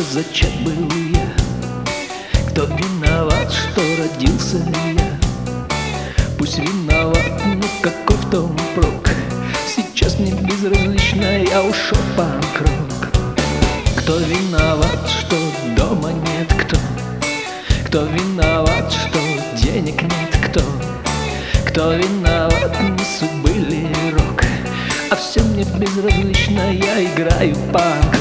что зачат был я? Кто виноват, что родился я? Пусть виноват, но какой в том прок? Сейчас мне безразлично, я ушел панк-рок. Кто виноват, что дома нет? Кто виноват, что денег нет? Кто виноват, не судьбы ли рок? А все мне безразлично, я играю панк.